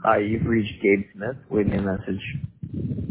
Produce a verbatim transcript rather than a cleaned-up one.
Hi, you've reached Gabe Smith. Leave me a message.